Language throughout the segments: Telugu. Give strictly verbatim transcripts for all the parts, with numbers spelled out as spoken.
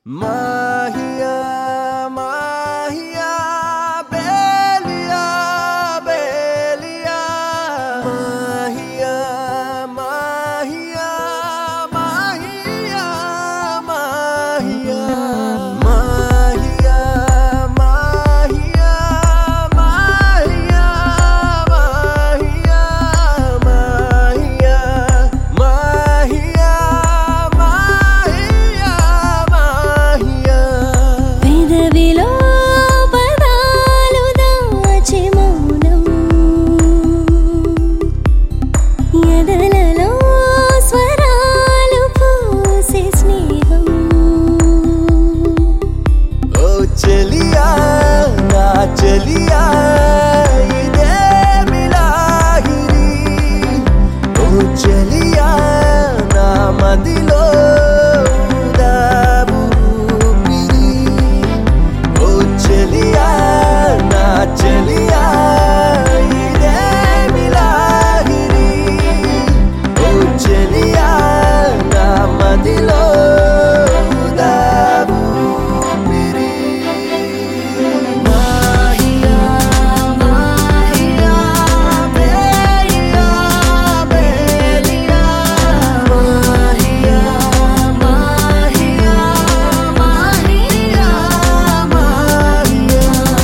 మాహియా మాహియా బేలియా బేలియా మాహియా మాహియా మాహియా మాహియా మాహియా మాహియా మాహియా మాహియా మాహియా మాహియా మాహియా మాహియా పెదవిలో పదాలు దాచే మౌనం ఎదలలో స్వరాలు పూసే స్నేహం ఓ చెలియా నా చెలియా ఇదే మిలాగిరి ఓ చెలియా నా మదిలో దాబు పిరి ఓ చెలియా నా చెలియా ఇదే మిలాగిరి ఓ చెలియా నా మదిలో దాబు పిరి మాహియా మాహియా బేలియా బేలియా మాహియా మాహియా మాహియా మాహియా మాహియా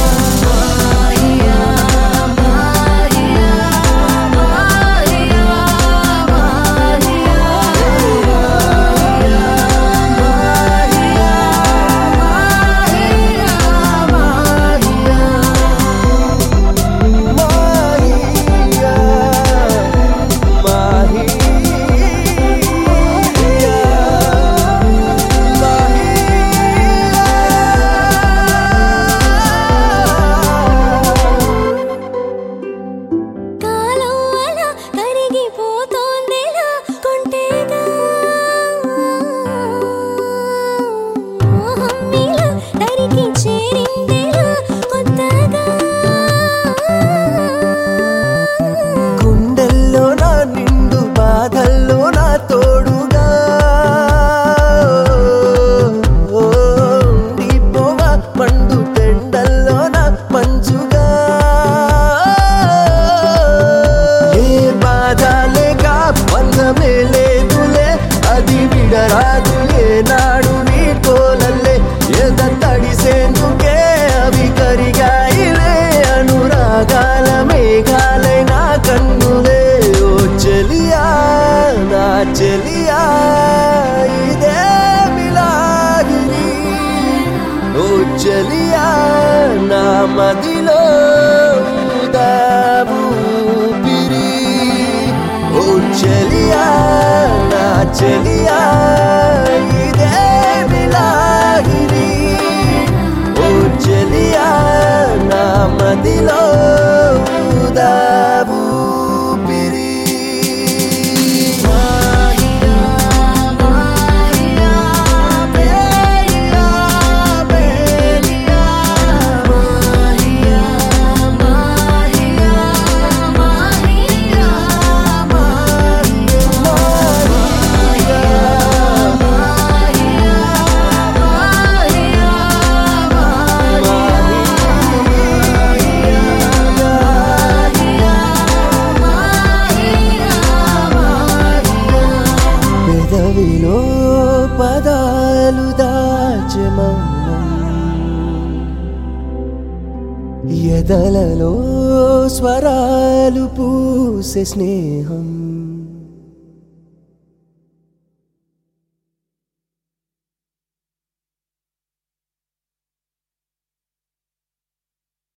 కాలం అలా కరిగిపోతోందిలా కొంటేగా మోహం ఇలా దరికి చేరిందిలా కొత్తగా గుండెల్లో నా నిండు బాధల్లో నా తోడుగా ఉండిపోవా మండు టెండల్లో నా మంచుగా ఏ బాధ లేక బంధమే లేదులే అది విడరాదులే నాడు నీ కోలల్లే ఎద తడిసేందుకే అవి కరిగాయిలే అనురాగాల మేఘాలై నా కన్నులే ఓ చెలియా నా చెలియా ఇదే మిలాగిరి ఓ చెలియా నా మదిలో దాబు పిరి ఓ చెలియా నా చెలియా ఇదే మిలాగిరి ఓ చెలియా నా మదిలో దాబు పిరి మాహియా మాహియా బేలియా బేలియా మాహియా మాహియా మాహియా మాహియా పెదవిలో పదాలు దాచె మౌనం ఎదలలో స్వరాలు పూసే స్నేహం